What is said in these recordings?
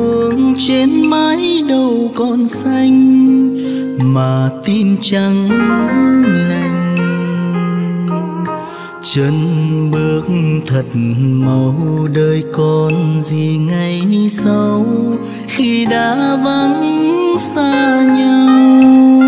hương trên mái đầu còn xanh mà tim trắng lành. Chân bước thật mau đời còn gì ngày sau khi đã vắng xa nhau.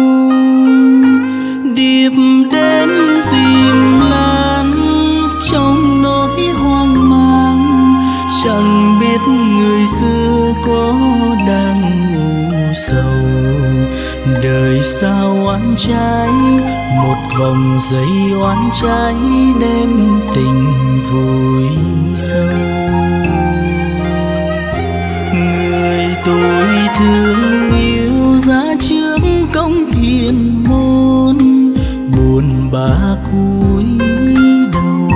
Điệp đến tìm Lan trong nỗi hoang mang, chẳng biết người xưa có đang u sầu. Đời sao oán trái, một vòng dây oán trái đem tình vùi sâu. Người tôi thương yêu giá trước cổng thiên môn, buồn bã cúi đầu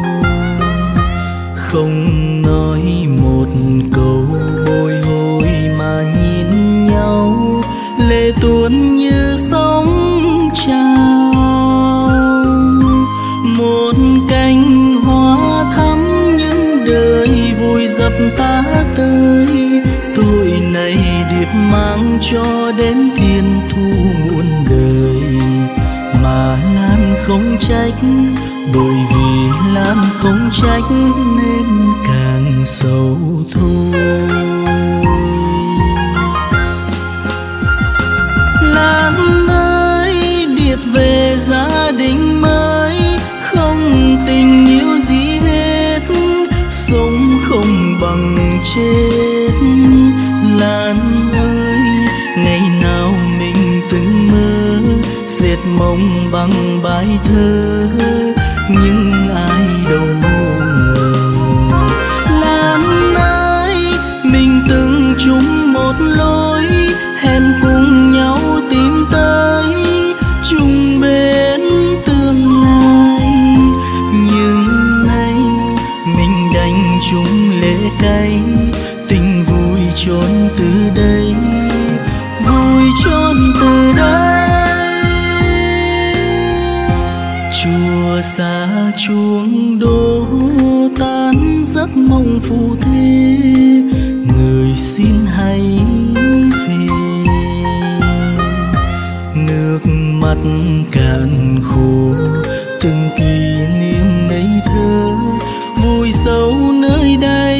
không nói một câu bồi hồi mà nhìn nhau, lệ tuôn như sóng trào. Một cánh hoa thắm những đời vùi dập ta tới, tội này điệp mang cho đến thiên thu muôn đời. Mà Lan không trách, bởi vì Lan không trách nên càng sầu thôi. Lan ơi, điệp về gia đình mới, không tình yêu gì hết, sống không bằng chết. Lan ơi, ngày nào mình từng mơ dệt mộng bằng bài thơ, nhưng ai đâu ngờ. Lan ơi, mình từng chung một lối, hẹn cùng nhau tìm tới chung bên tương lai. Nhưng nay mình đành chung lệ cay, tình vui chôn từ đây, vui chôn từ đây. Chùa xa chuông đổ tan giấc mộng phù thế, người xin hãy về. Nước mắt cạn khô từng kỷ niệm ngây thơ, vùi sâu nơi đáy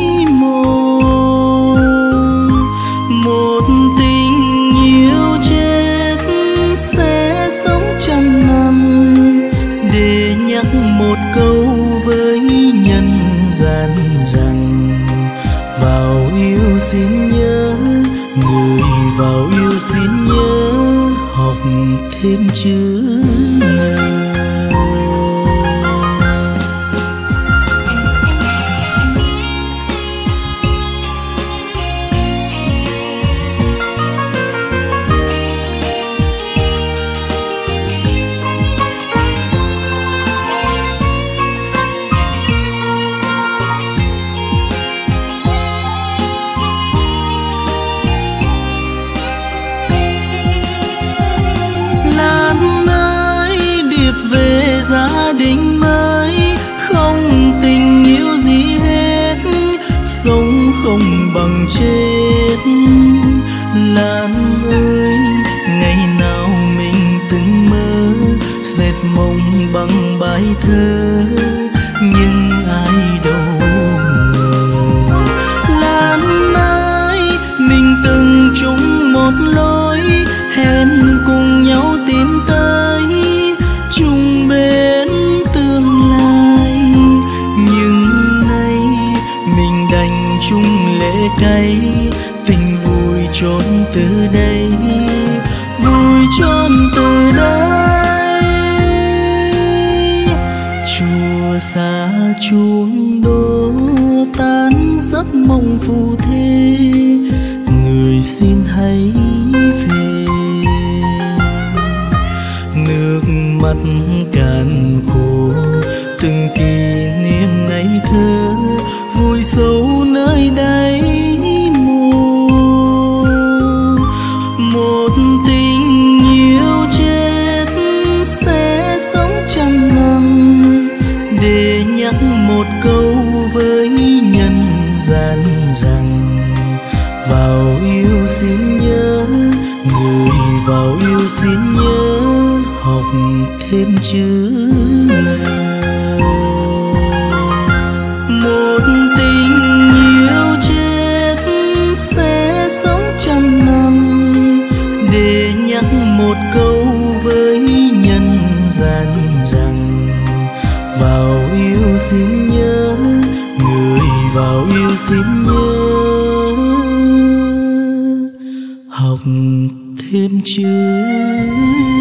mồ. Một tình yêu chết sẽ sống trăm năm, để nhắc một câu với nhân gian rằng vào yêu xin nhớ, người vào yêu xin nhớ học thêm chữ ngờ. Về gia đình mới, không tình yêu gì hết, sống không bằng chết. Lan ơi, ngày nào mình từng mơ dệt mộng bằng bài thơ, nhưng ai đâu ngờ. Lan ơi, mình từng chung một lối, hẹn cùng nhau tìm tới chung bên tương lai. Nhưng nay mình đành chung lệ cay, tình vui chôn từ đây, vui chôn từ đây. Chùa xa chuông đổ tan giấc mộng phù thế, người xin hãy về. Nước mắt cạn khô từng kỷ niệm ngày thơ, vùi sâu nơi đáy mồ. Một tình yêu chết sẽ sống trăm năm, để nhắc một câu với nhân gian rằng vào yêu xin nhớ, người vào yêu xin nhớ, học thêm chữ một tình yêu chết sẽ sống trăm năm, để nhắc một câu với nhân gian rằng vào yêu xin nhớ, người vào yêu xin nhớ, học thêm chữ.